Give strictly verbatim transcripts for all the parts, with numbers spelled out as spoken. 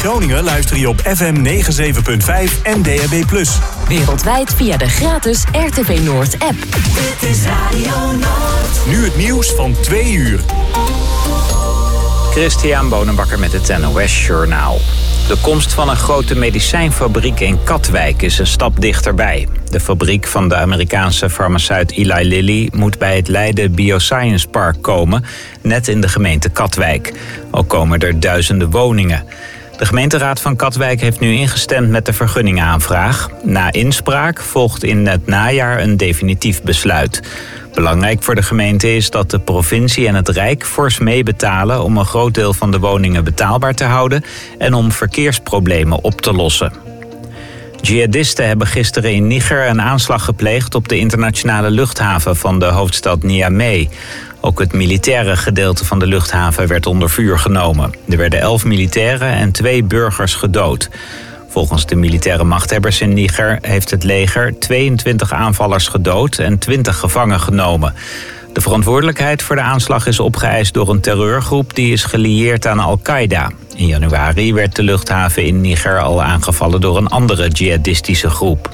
Groningen luister je op F M negenenzeventig komma vijf en D A B plus. Wereldwijd via de gratis R T V Noord app. Dit is Radio Noord. Nu het nieuws van twee uur. Christian Bonenbakker met het N O S-journaal. De komst van een grote medicijnfabriek in Katwijk is een stap dichterbij. De fabriek van de Amerikaanse farmaceut Eli Lilly moet bij het Leiden Bioscience Park komen, net in de gemeente Katwijk. Ook komen er duizenden woningen. De gemeenteraad van Katwijk heeft nu ingestemd met de vergunningaanvraag. Na inspraak volgt in het najaar een definitief besluit. Belangrijk voor de gemeente is dat de provincie en het Rijk fors meebetalen om een groot deel van de woningen betaalbaar te houden en om verkeersproblemen op te lossen. Jihadisten hebben gisteren in Niger een aanslag gepleegd op de internationale luchthaven van de hoofdstad Niamey. Ook het militaire gedeelte van de luchthaven werd onder vuur genomen. Er werden elf militairen en twee burgers gedood. Volgens de militaire machthebbers in Niger heeft het leger tweeëntwintig aanvallers gedood en twintig gevangen genomen. De verantwoordelijkheid voor de aanslag is opgeëist door een terreurgroep die is gelieerd aan Al-Qaeda. In januari werd de luchthaven in Niger al aangevallen door een andere jihadistische groep.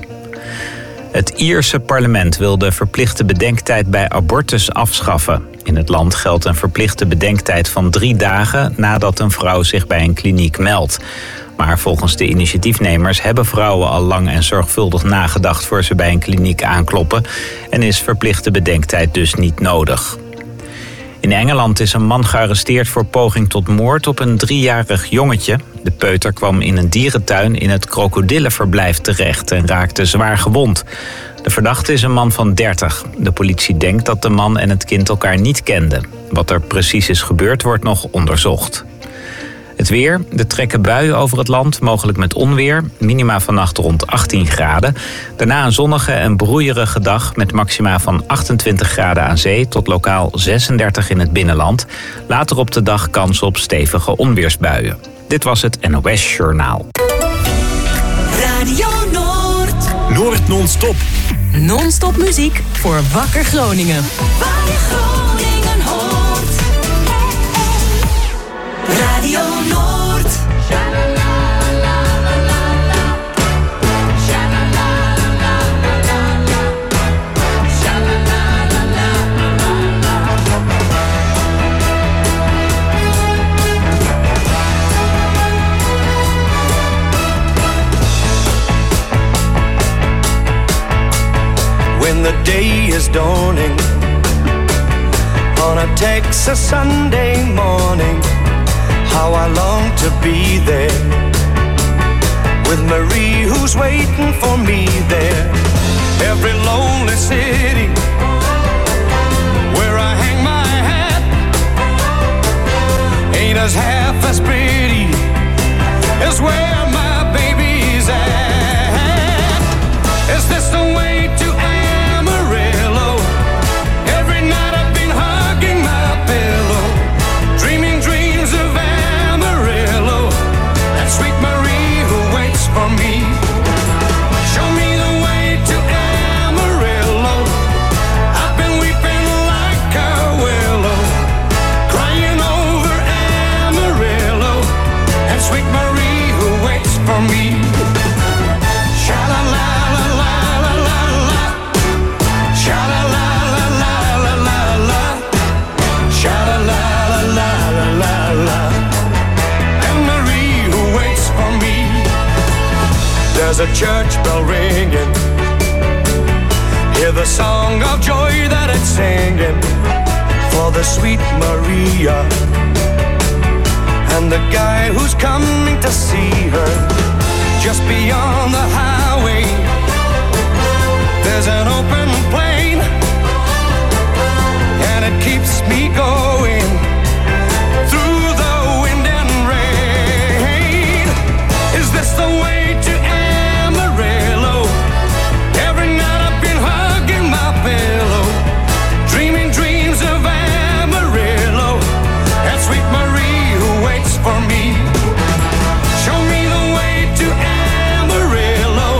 Het Ierse parlement wil de verplichte bedenktijd bij abortus afschaffen. In het land geldt een verplichte bedenktijd van drie dagen nadat een vrouw zich bij een kliniek meldt. Maar volgens de initiatiefnemers hebben vrouwen al lang en zorgvuldig nagedacht voor ze bij een kliniek aankloppen en is verplichte bedenktijd dus niet nodig. In Engeland is een man gearresteerd voor poging tot moord op een driejarig jongetje. De peuter kwam in een dierentuin in het krokodillenverblijf terecht en raakte zwaar gewond. De verdachte is een man van dertig. De politie denkt dat de man en het kind elkaar niet kenden. Wat er precies is gebeurd wordt nog onderzocht. Het weer, er trekken buien over het land, mogelijk met onweer. Minima vannacht rond achttien graden. Daarna een zonnige en broeierige dag met maxima van achtentwintig graden aan zee tot lokaal zesendertig in het binnenland. Later op de dag kans op stevige onweersbuien. Dit was het N O S Journaal. Radio Noord. Noord non-stop. Non-stop muziek voor Wakker Groningen. Waar je Groningen hoort. Radio Noord. When the day is dawning on a Texas Sunday morning, how I long to be there with Marie who's waiting for me there. Every lonely city where I hang my hat ain't as half as pretty as where my baby's at. Is this the way to Amarillo? Every night I've been hugging my pillow, dreaming dreams of Amarillo, that sweet Marie who waits for me. Show me the way to Amarillo. I've been weeping like a willow, crying over Amarillo, and sweet Marie who waits for me. Sha-la-la-la-la-la-la-la, sha-la-la-la-la-la-la-la, sha-la-la-la-la-la-la, and Marie who waits for me. There's a church bell ringing, hear the song of joy that it's singing for the sweet Maria and the guy who's coming to see her. Just beyond the highway there's an open plain, and it keeps me going through the wind and rain. Is this the way to Amarillo? Every night I've been hugging my pillow, dreaming dreams of Amarillo, and sweet Marie who waits for me. Show me the way to Amarillo.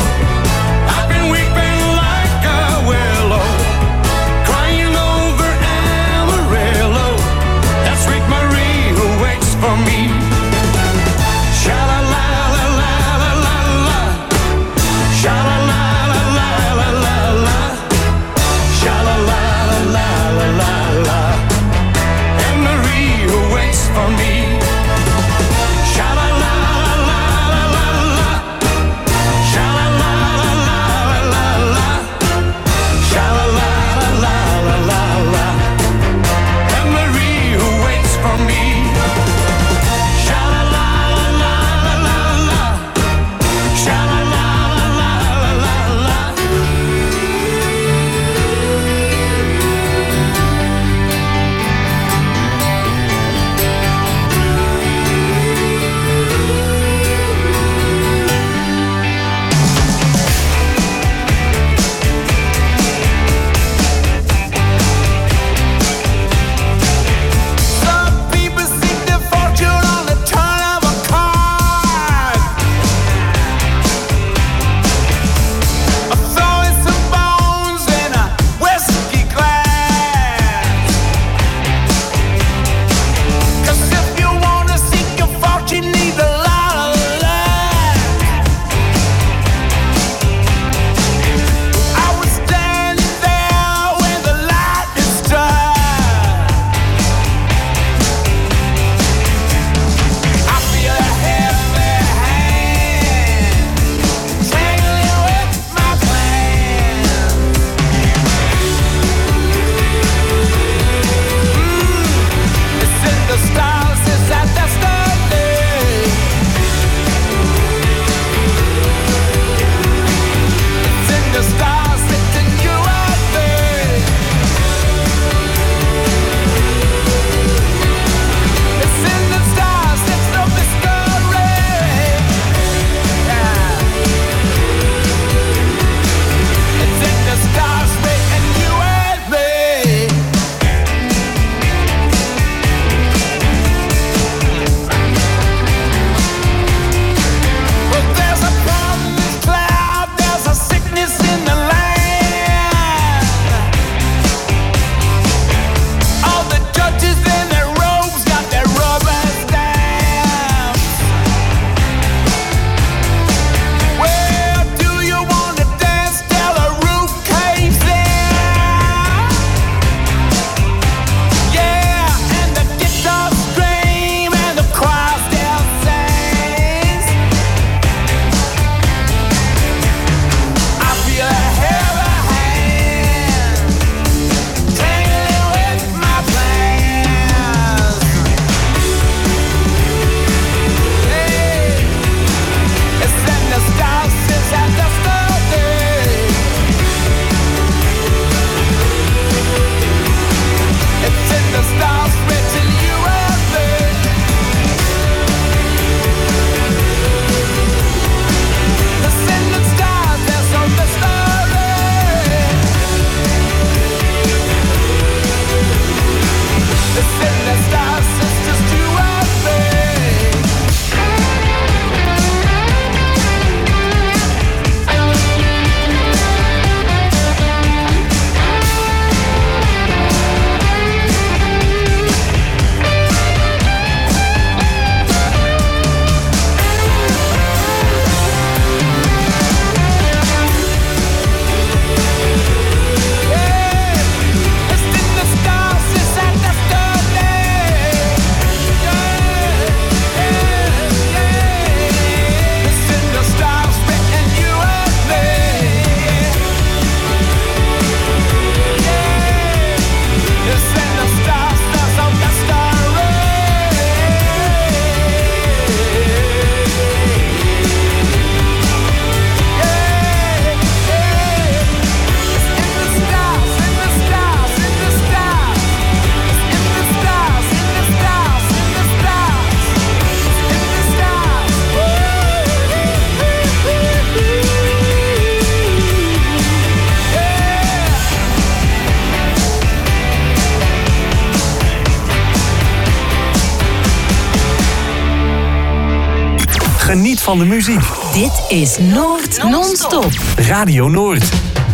Geniet van de muziek. Dit is Noord Non-Stop. Radio Noord.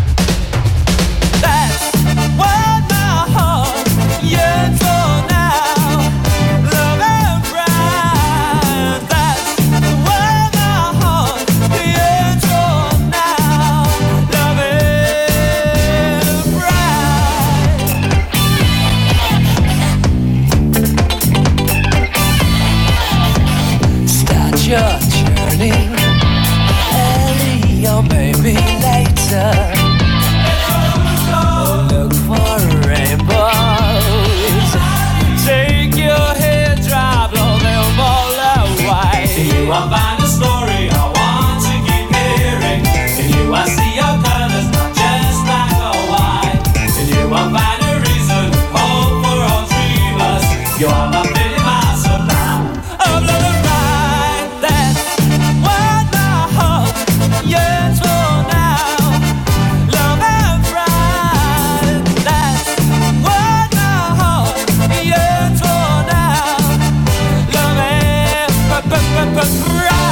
Your journey early or maybe later. Look for rainbows. Take your head, drive, blow them all away. In you I find a story I want to keep hearing. In you I see your colors, not just black or white. In you I find a reason, hope for all dreamers. You are my pretty my sublime. Of love and right, that's what my heart yearns for now. Love and pride, that's what my heart yearns for now. Love and pride.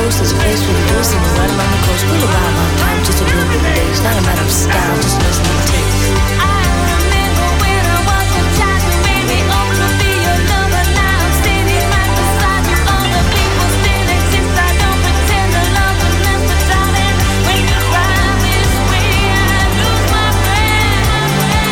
ghost, there's a place for the ghost, and right along the coast. We'll arrive on time, just a little bit late. It's not a matter of style, just listen to taste. I remember when I was a child, you made me own to be your lover. Now I'm standing right beside you. All the people still exist. I don't pretend to love them, but darling, when you drive this way, I lose my friend.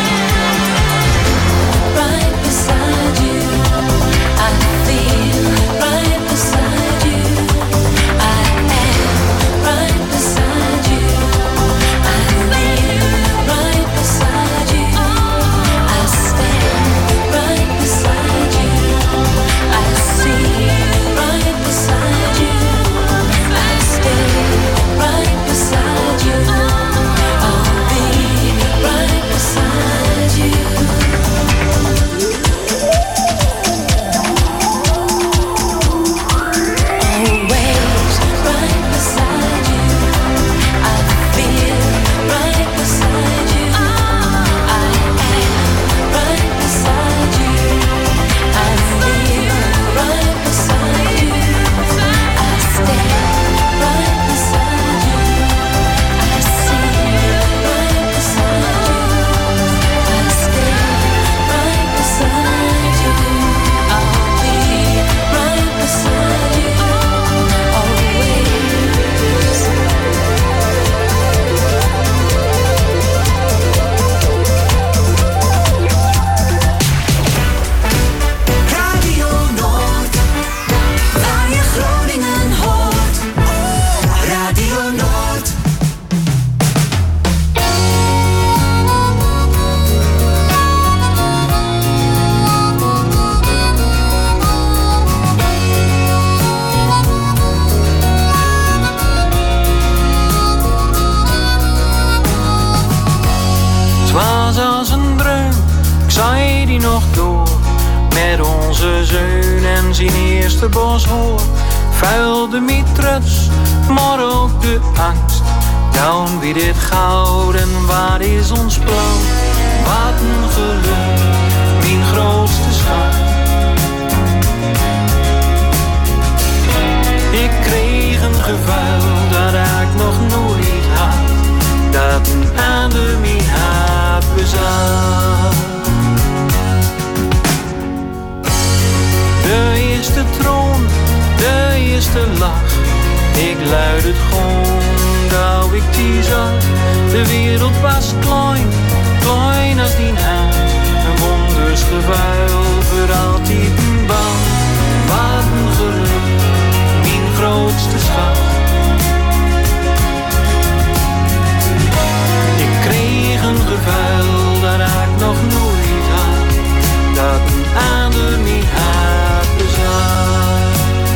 Right beside you, I feel right beside you. I am right beside you. I live right beside you. I stand right beside you. I see right beside you. I stay right beside you. I'll be right beside you. Always right beside you. I feel right beside you. I am right beside you. I feel right beside you. I stand right beside you. I see right beside you. I stay right beside you. I'll be right beside you. Always. Radio Noord, waar je Groningen hoort. Radio Noord. Het was als een droom, ik zei die nog door. Met onze zeun en zijn eerste boshoor. Vuilde mij trots, maar ook de angst. Dan wie dit goud en waar is ons plan? Wat een geluk, mijn grootste schat. Ik kreeg een gevuil dat ik nog nooit had. Dat een ander mijn haat bezat. De eerste troon, de eerste lach. Ik luid het gewoon, dat ik die zag. De wereld was klein, klein als die hand. Een wonders gevuil, voor altijd een band. Wat een geluk, mijn grootste schat. Ik kreeg een gevuil dat ik nog nooit had. Dat een ander mijn haat bezat.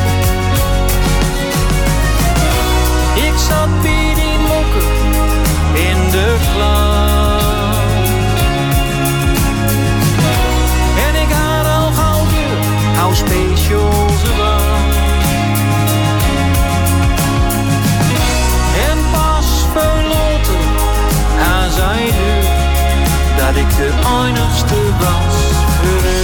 Ik zat bij die mokken in de klas. En ik had al gauw deur, how special ze was. En pas verloten, hij zei nu dat ik de enigste was voor u.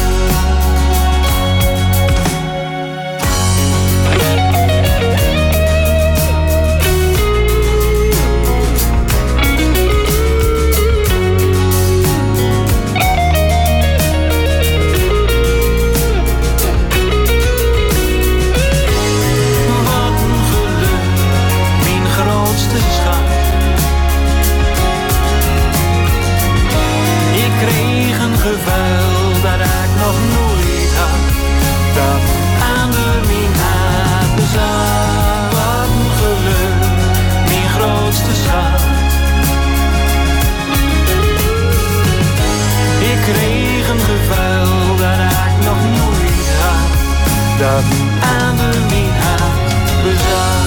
Wat een geluk, mijn grootste schat. Ik kreeg een gevuil dat ik nog nooit had. Dat aan de mijn haat bezat. Wat een geluk, mijn grootste schat. Ik kreeg een gevuil dat ik nog nooit had. Dat aan de mijn haat bezat.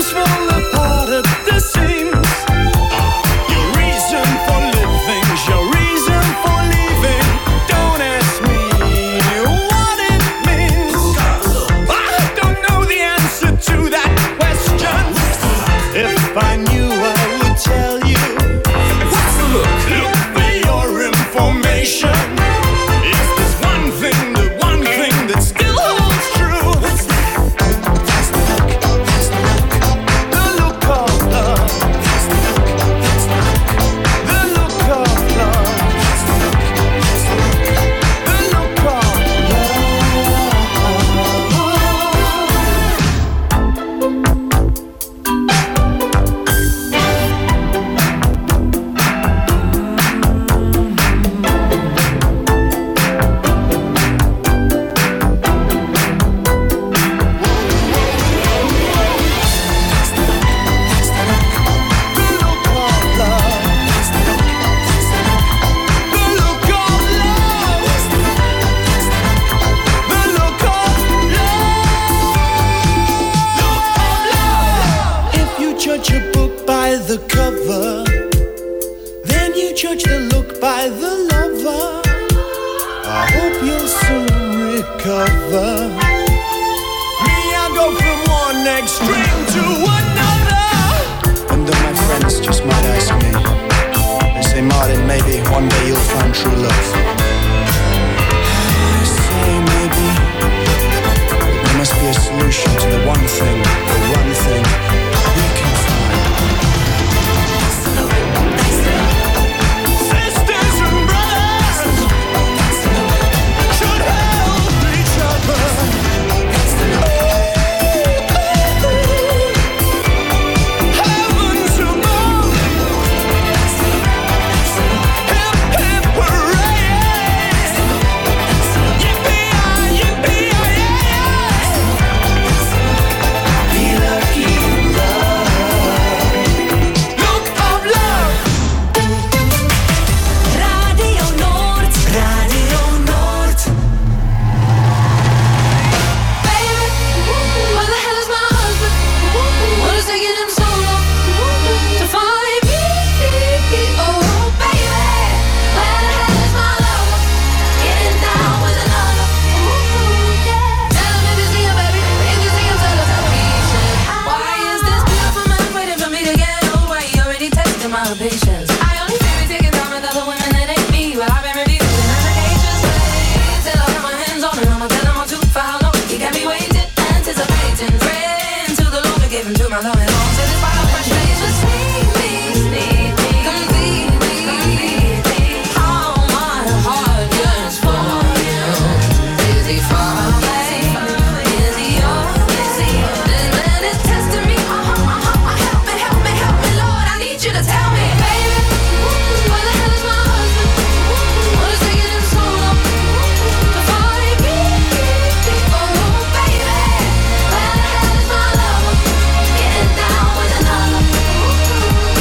things fall apart at the seams. Your reason for living, your reason for leaving. Don't ask me what it means. I don't know the answer to that question. If I knew, I would tell you. What's the look? Look for your information. If there's one thing, the one thing that still holds true. What's that? That's the look. That's the look. The look of love. That's the look. That's the look. The look of love. That's the look. That's the look. The look of love. If you judge a book by the cover, then you judge the look by the lover. I hope you'll soon recover. Me, I go from one extreme to another. And then my friends just might ask me. They say, Martin, maybe one day you'll find true love. I say maybe, but there must be a solution to the one thing, the one thing we can find. Sisters and brothers should help each other. Heavens above. Hip, hip, hooray. Yippee-yi, yippee-yi-yi. Be lucky in love. Look of love. Radio Noord, Radio Noord. Baby, where the hell is my husband? What is taking him so long to find me? Oh, baby, where the hell is my lover? Getting down with another. Tell him if you see him, baby. If you see him, tell him. Why is this beautiful man waiting for me to get over? He already tested my patience. I only see me taking time with other women that ain't me, but I've been refusing applications. Till I got my hands on him, I'ma tell him I'm too for how long. He got me waiting, anticipating, praying to the Lord to give him to my love and all. Till this fire fresh face just need me, need me, complete me, complete me. How my heart yearns for you. Is he far away? Is he yours? Is he this man is testing me? Uh-huh, uh-huh, uh, help me, help me, help me, Lord. I need you to tell me, baby, where the hell is my husband? What is taking him so long to find me? Oh, baby, where the hell is my lover? Getting down with another.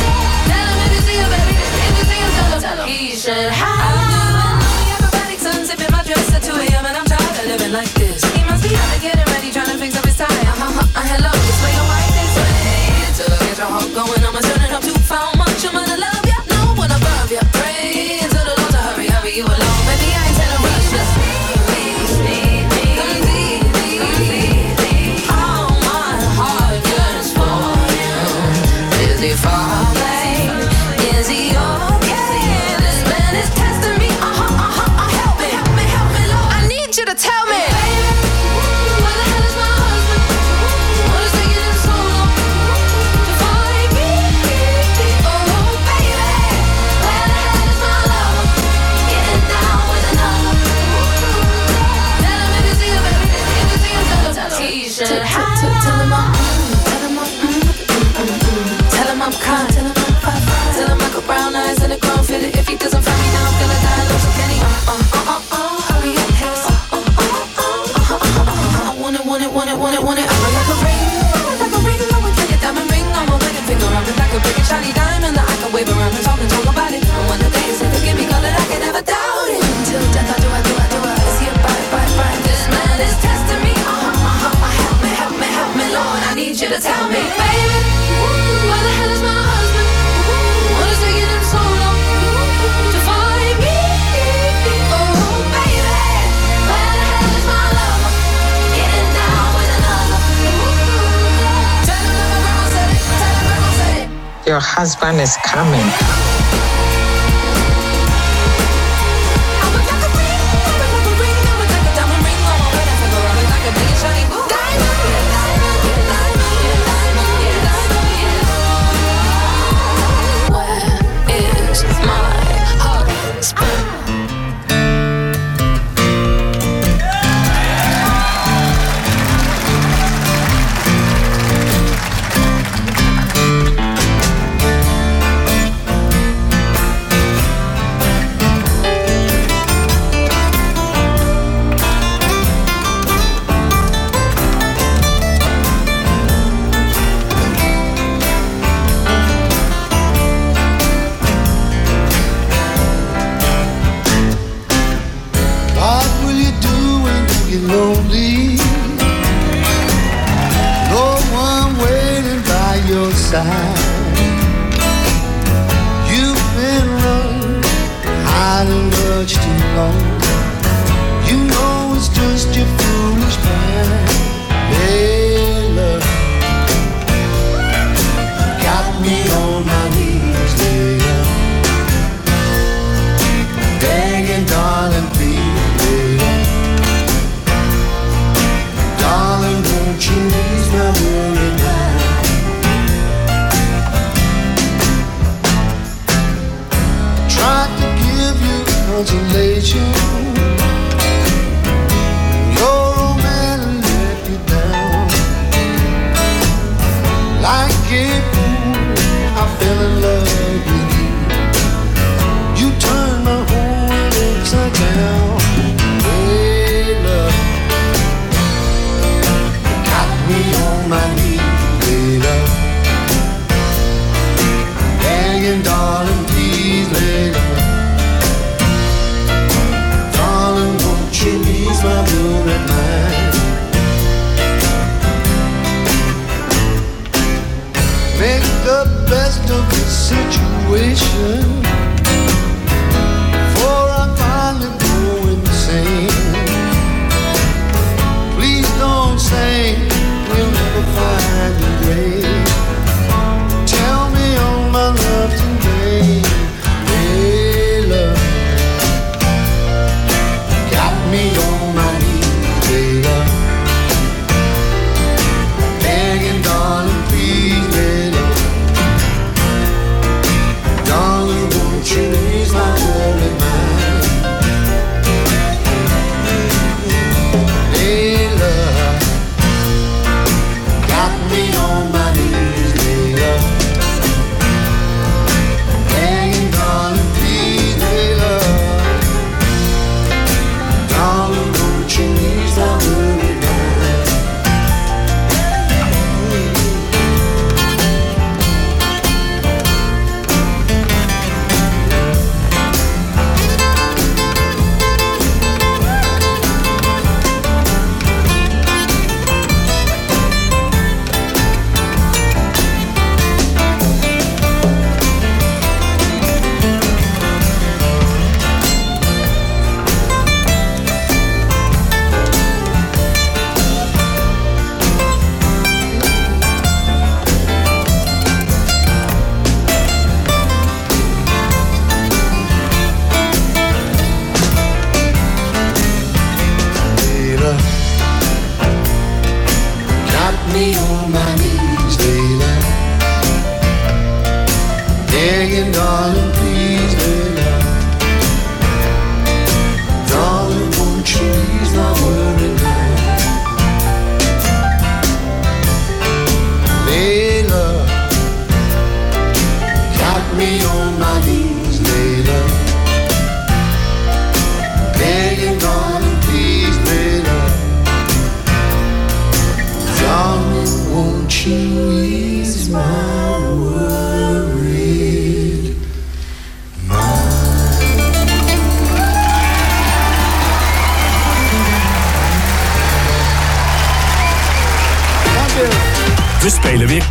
me. Baby, where the hell is my husband? What is taking him so long to find me? Oh, baby, where the hell is my lover? Getting down with another. Tell him that my grandma said it. Tell him grandma said it. Your husband is coming.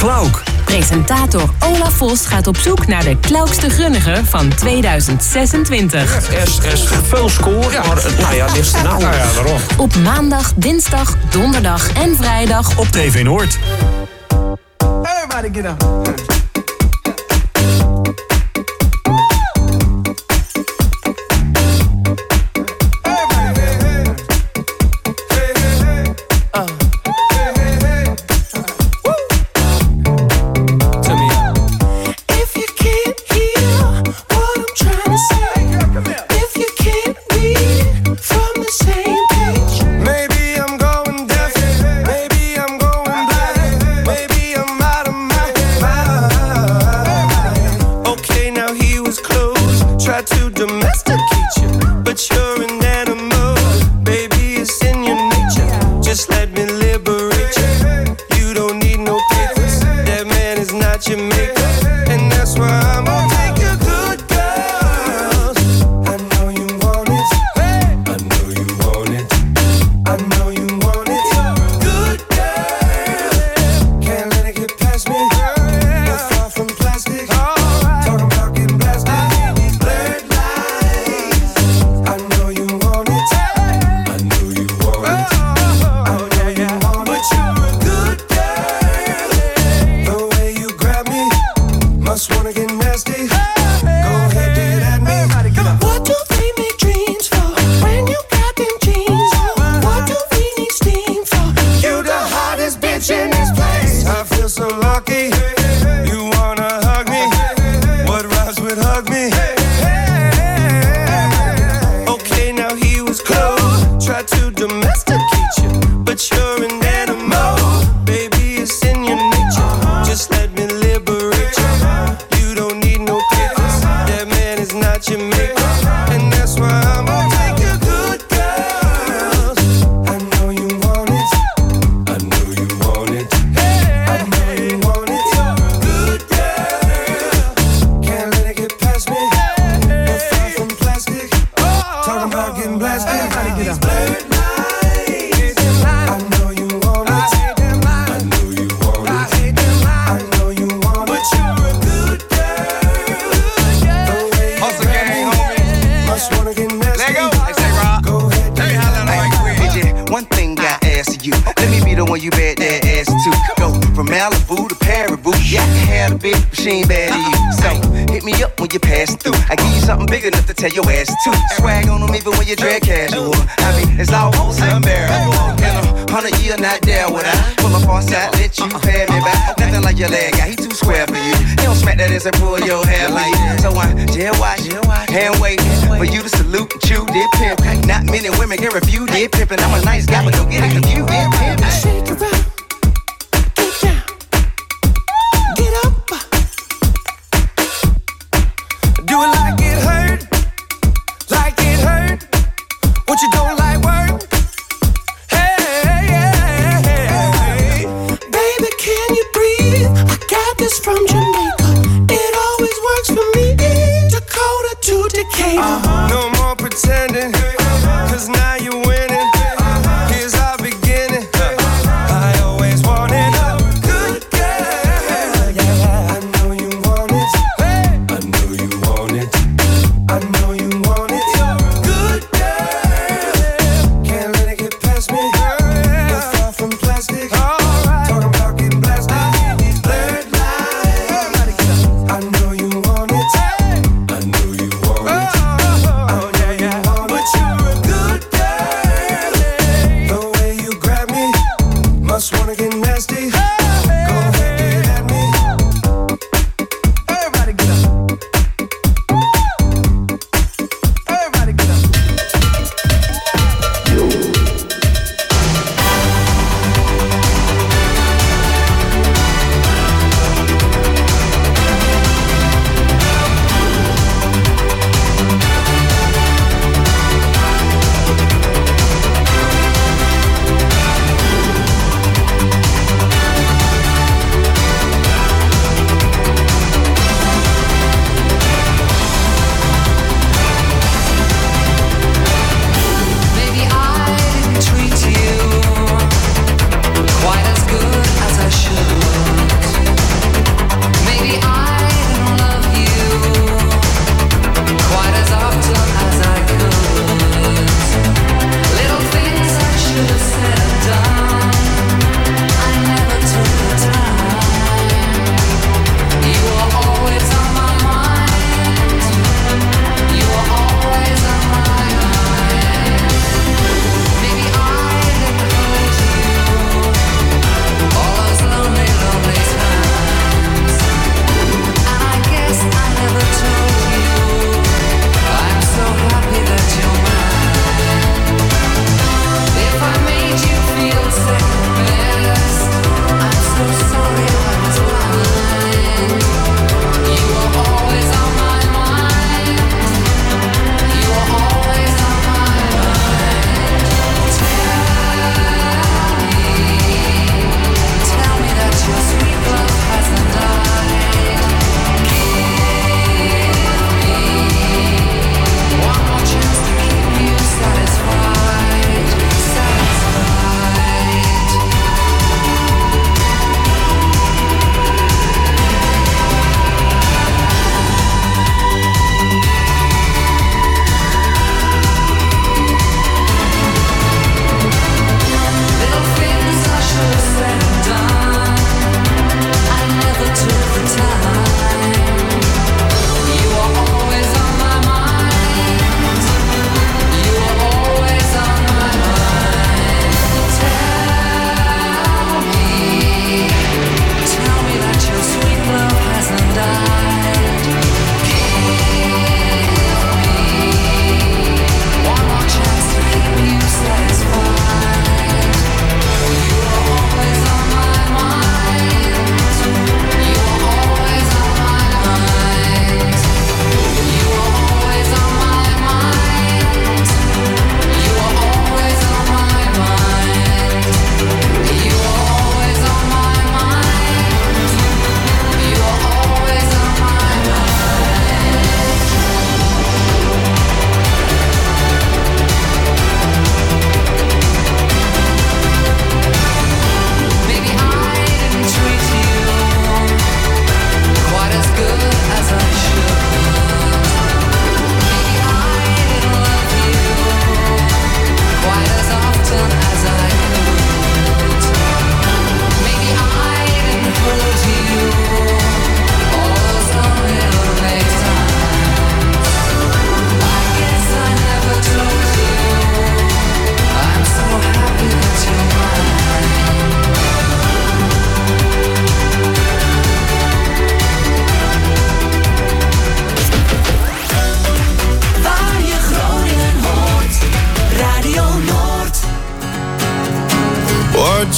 Klauk. Presentator Olaf Vos gaat op zoek naar de klaukste grunnige van tweeduizend zesentwintig. Er is, er is veel score, ja. Maar nou ja, dit is nou. Nou ja, waarom? Op maandag, dinsdag, donderdag en vrijdag Op T V Noord. Everybody get up.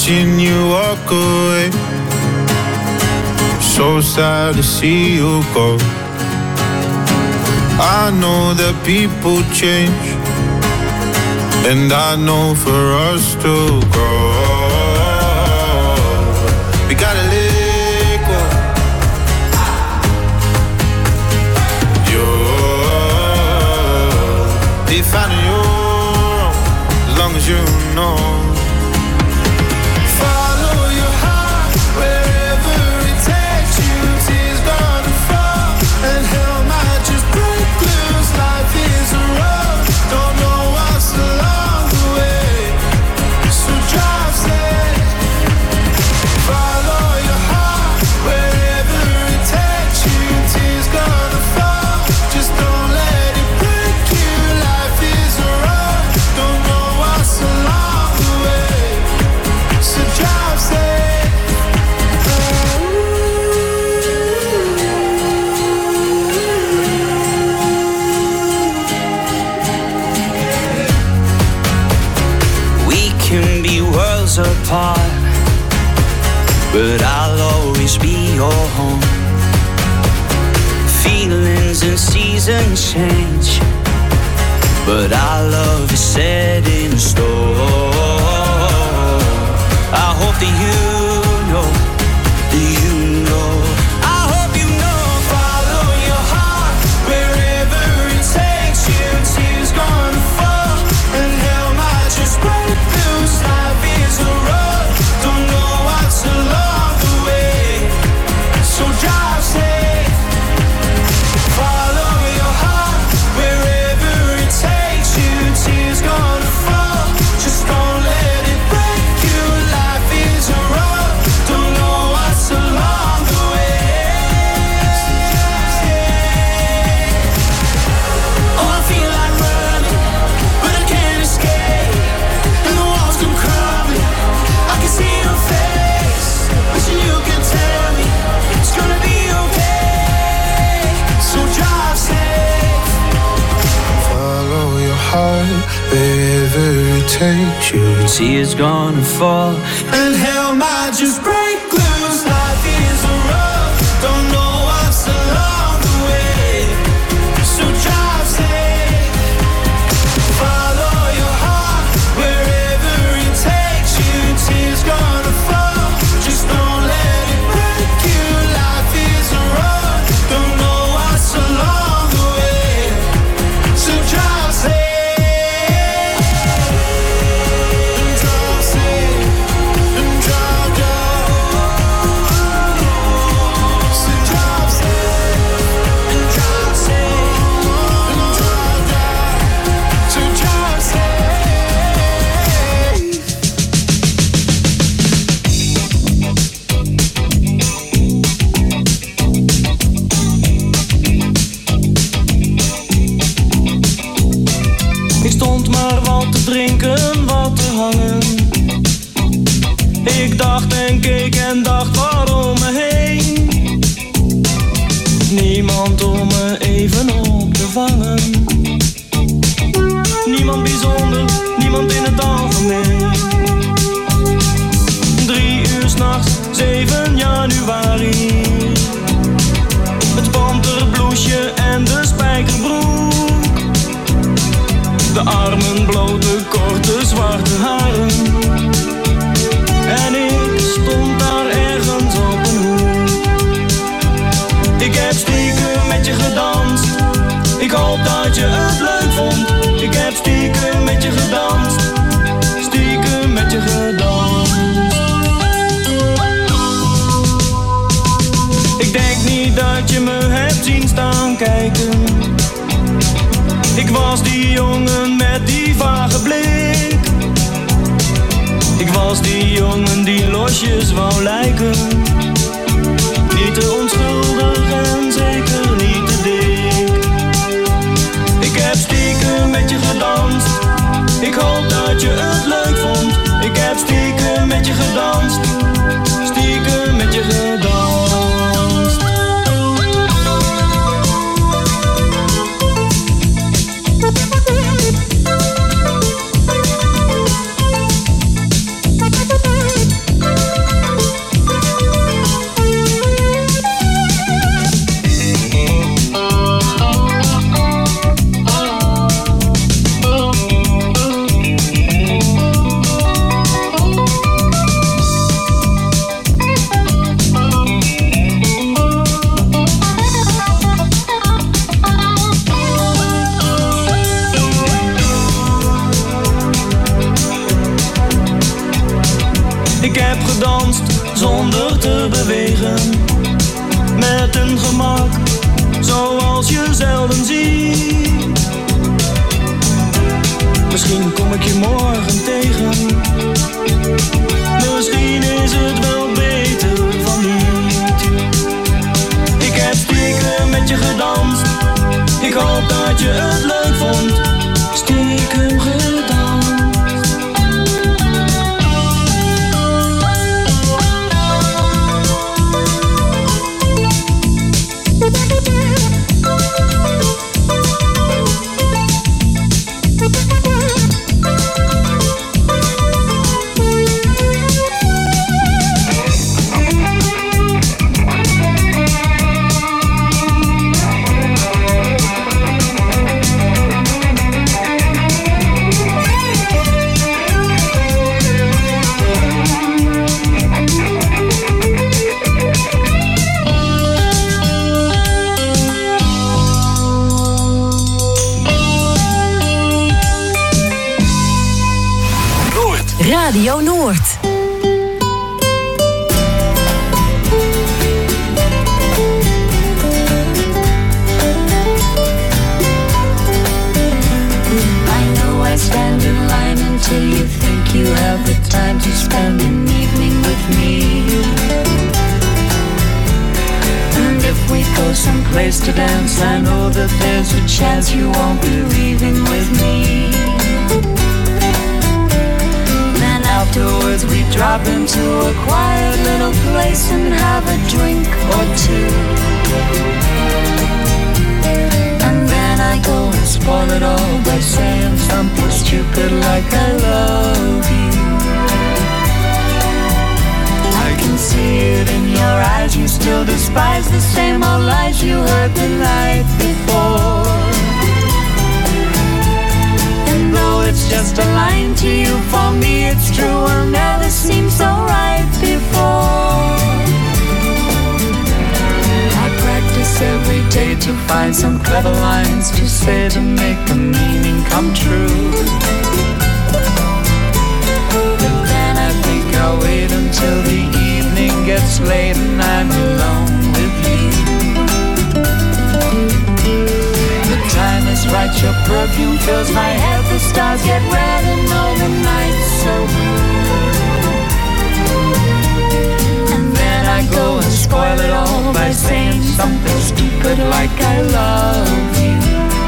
watching you walk away. So sad to see you go. I know that people change, and I know for us to grow, we gotta let go. You're defining your own, as long as you know. Apart, but I'll always be your home. Feelings and seasons change, but our love is set in stone. I hope that you know, that you know. I hope you know. Follow your heart wherever it takes you. Tears gonna fall and hell might just break loose. Life is a road, don't know what's along the way, so drive safe. Follow your heart wherever it takes you. Tears gonna fall, just don't let it break you. Life is a road, don't know what's along the way. Oh, I feel like running, but I can't escape, and the walls come crumbling. I can see your face, wishing you could tell me it's gonna be okay, so drive safe. Follow your heart wherever it takes you. Tears gonna fall and hell might just break loose. Life is a road, don't know what's along the way, so drive safe. Follow your heart wherever it takes you. Tears gonna fall, just don't let it break you. Life is a road, don't know what's along the way, so drive safe. And drive safe, and drive down. So drive safe, and drive safe, and drive down. So drive safe. Ik stond maar wat te drinken, wat te hangen. Ik dacht en keek en dacht waarom me heen. Niemand om me even op te vangen. Niemand bijzonder, niemand in het algemeen. Drie uur 's nachts, zeven januari. Het panterbloesje en de spijkerbroek. De armen bloot, de korte zwarte haren. En ik stond daar ergens op een hoek. Ik heb stiekem met je gedanst. Ik hoop dat je het leuk vond. Ik heb stiekem met je gedanst. Stiekem met je gedanst. Ik denk niet dat je me hebt zien staan kijken. Ik was die jongen met die vage blik. Ik was die jongen die losjes wou lijken. Niet te onschuldig en zeker niet te dik. Ik heb stiekem met je gedanst. Ik hoop dat je het leuk vond. Ik heb stiekem met je gedanst. Stiekem met je gedanst. heb gedanst zonder te bewegen, met een gemak zoals je zelden ziet. Misschien kom ik je morgen tegen, misschien is het wel beter van niet. Ik heb stiekem met je gedanst, ik hoop dat je het leuk vond. Stiekem gedanst. Radio Noord. Stand in line until you think you have the time to spend an evening with me. And if we go someplace to dance, I know that there's a chance you won't be leaving with me. Then afterwards we drop into a quiet little place and have a drink or two. I go and spoil it all by saying something stupid like I love you. I can see it in your eyes, you still despise the same old lies you heard the night before. And though it's just a line to you, for me it's true, will never seem so right before. Every day to find some clever lines to say to make the meaning come true. But then I think I'll wait until the evening gets late and I'm alone with you. The time is right, your perfume fills my head, the stars get red and all the nights so blue. I go and spoil it all by saying something stupid like I love you.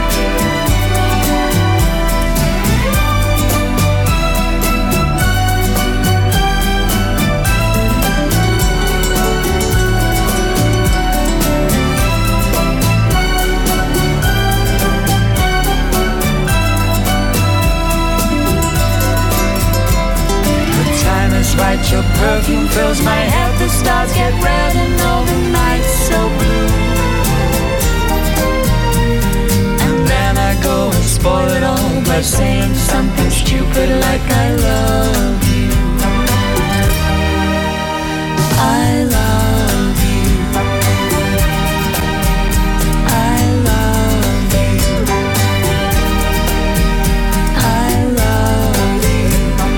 The time is right, your perfume fills my head, the stars get red and all the nights so blue. And then I go and spoil it all by saying something stupid like I love you. I love you. I love you. I love you.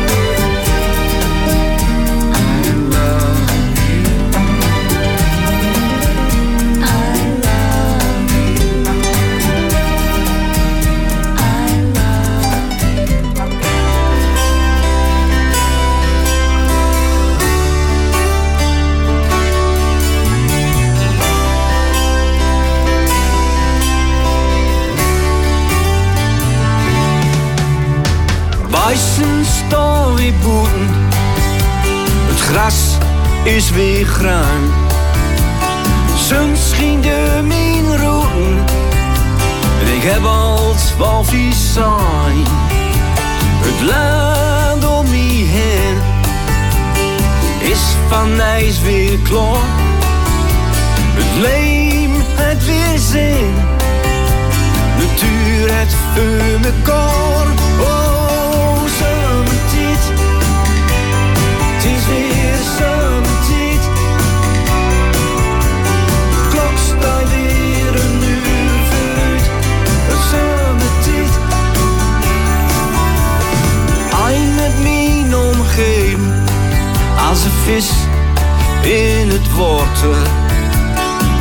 Weißen Storyboeken, het gras is weer groen. Zon scheen door mijn roeten, en ik heb als walvis zijn. Het land om me heen is van ijs weer klaar. Het leven het weer zin, natuur het voor mekaar. Oh, zomertijd, het is weer zomertijd. Klok staat weer een uur vooruit. Zomertijd, een met mijn omgeving, als een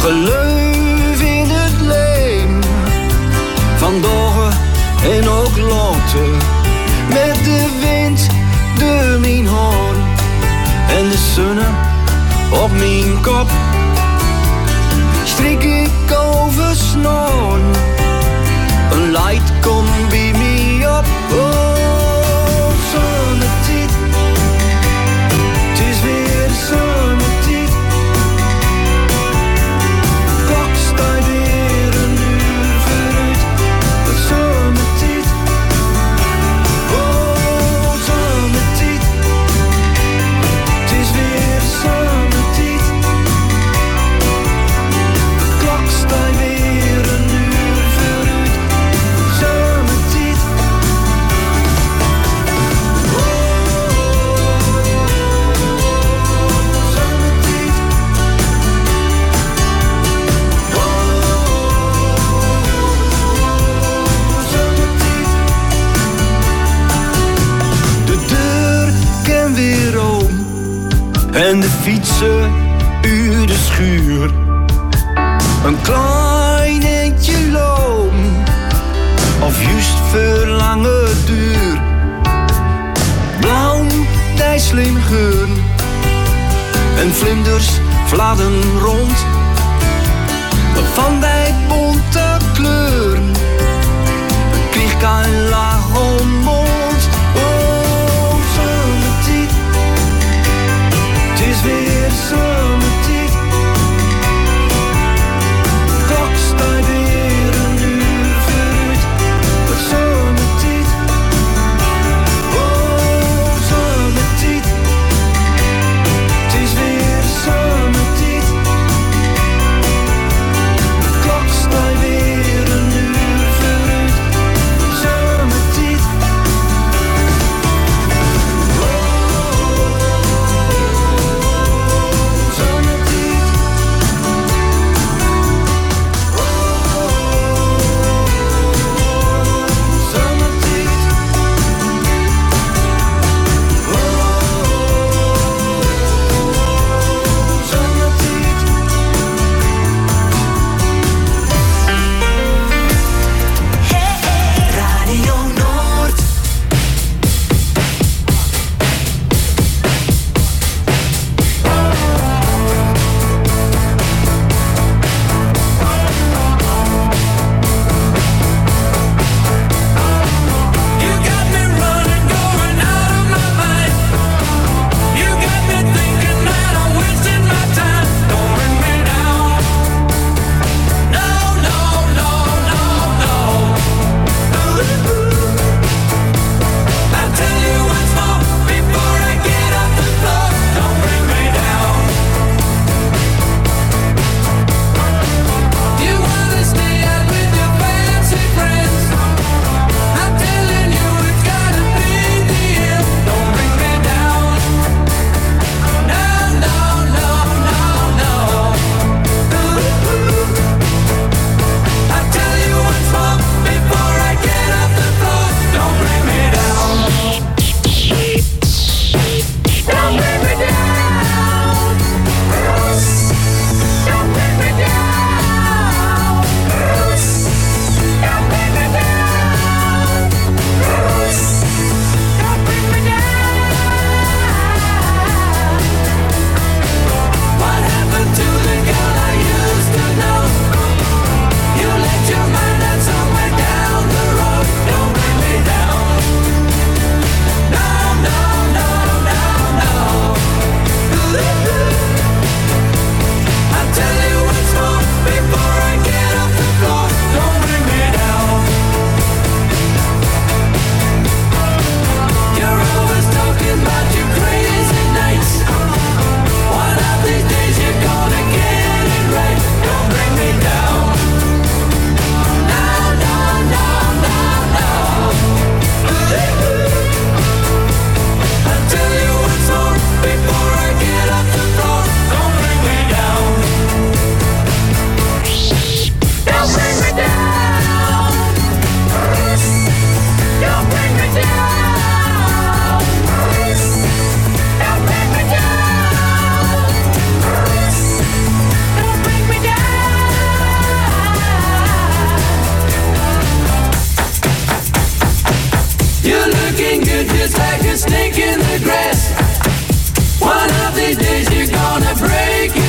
Geloof in het leven, vandaag en ook later. Met de wind door mijn haar en de zon op mijn kop. Strik ik over snoren, een light komt bij mij op. Oh, zonnetijd, het is weer zonnetijd. Klok staat weer een uur vooruit, het zonnetijd. Oh, zonnetijd, het is weer zonnetijd. Klok staat weer een uur vooruit, zonnetijd. De deur kan weer om en de fietsen uit de schuur. Een klein eentje loom, of juist voor lange duur. Blauw, die slim geur, en vlinders fladden rond. Van die bonte kleuren, kreeg ik een laag om mond. Oh, zonnetijd, het is weer zonnetijd. Klok staat weer een uur vooruit, het zonnetijd. Oh, zonnetijd, het is weer zonnetijd.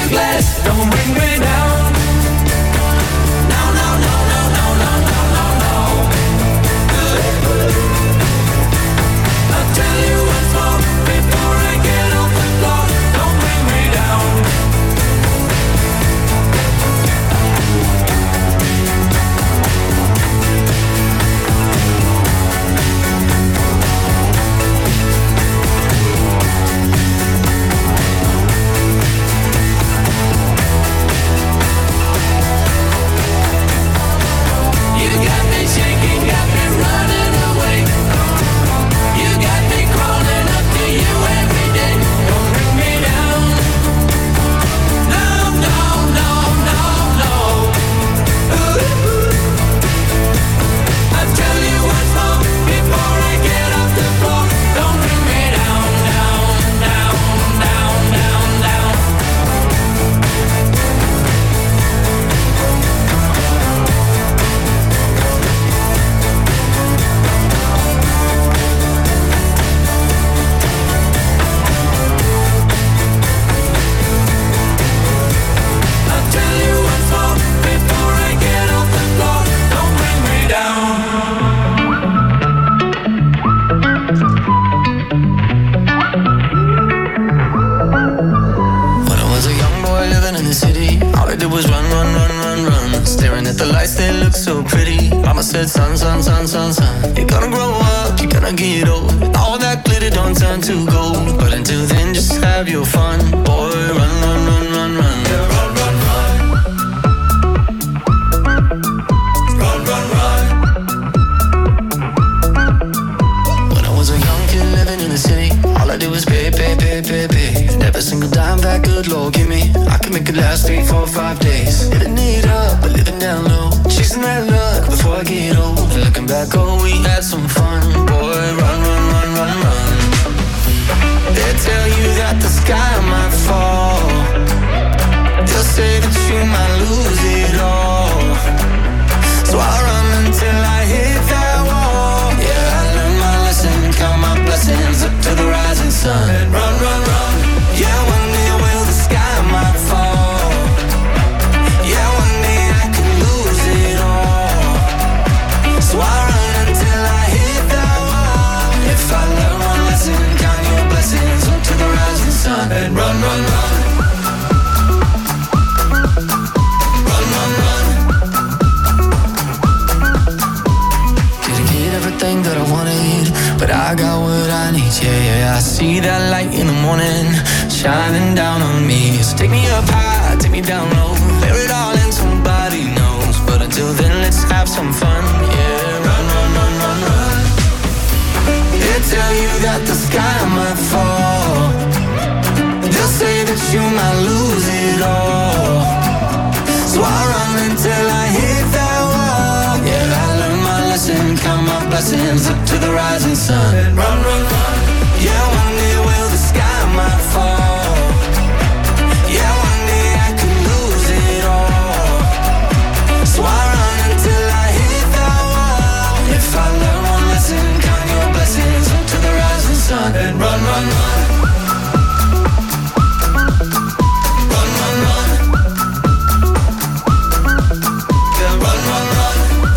glass, don't bring me down. No, no, no, no, no, no, no, no, no. I'll tell you once more before I get off the floor, don't bring me down. You got me shaking, got me running away. You got me crawling up to you every day. Don't bring me down. No, no, no, no, no. I tell you once more before I get off the floor, don't bring me down, down, down, down, down, down. I'll tell you once more before I get off the floor, don't bring me down. When I was a young boy living in the city, all I did was run, run, run, run, run. Staring at the lights, they look so pretty. Mama said, son, son, son, son, son, you're gonna grow up, you're gonna get old. All that glitter don't turn to gold. But until then, just have your fun. Boy, run, run, run, run, run. Yeah, run, run, run. Run, run, run. When I was a young kid living in the city, all I did was pay, pay, pay, pay, pay. And every single dime that good Lord give me, I can make it last three, four, five days. Living it up, but living down low, chasing that luck before I get old. And looking back, oh, we had some fun. Boy, run, run, run, run, run. They tell you that the sky might fall. They'll say that you might lose it all. So I run until I hit that wall. Yeah, I learned my lesson, count my blessings up to the rising sun. And run, run, run. Yeah, one day will the sky might fall. Yeah, one day I could lose it all. So I run until I hit that wall. If I learn one lesson, count your blessings up to the rising sun. And run, run, run. Run, run, run. Didn't get everything that I wanted, but I got what I need. Yeah, yeah, I see that light in the morning shining down on me. So take me up high, take me down low, bear it all and somebody knows. But until then, let's have some fun. Yeah, run, run, run, run, run. They tell you that the sky might fall. They'll say that you might lose it all. So I run until I hit that wall. Yeah, I learned my lesson, count my blessings up to the rising sun. And run, run, run. Yeah, one day will the sky might fall. Yeah, one day I could lose it all. So I run until I hit that wall. If I learn one lesson, count your blessings up to the rising sun. And run, run, run. Run, run, run. Yeah, run, run, run.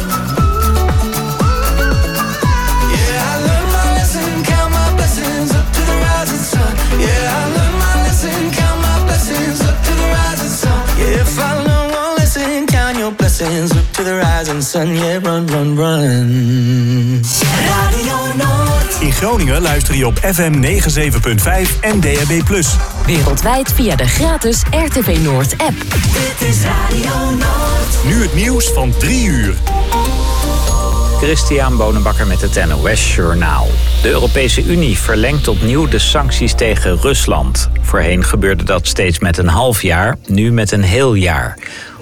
Yeah, I learned my lesson, count my blessings up to the rising sun. Yeah, I learned my lesson, count my blessings up to the rising sun. Yeah, if I learn one lesson, count your blessings up to the rising sun. Yeah, run, run, run. Radio Noord. In Groningen luister je op F M negenenzeventig punt vijf en D A B plus. Wereldwijd via de gratis R T V Noord app. Dit is Radio Noord. Nu het nieuws van drie uur. Christian Bonenbakker met het N O S Journaal. De Europese Unie verlengt opnieuw de sancties tegen Rusland. Voorheen gebeurde dat steeds met een half jaar, nu met een heel jaar.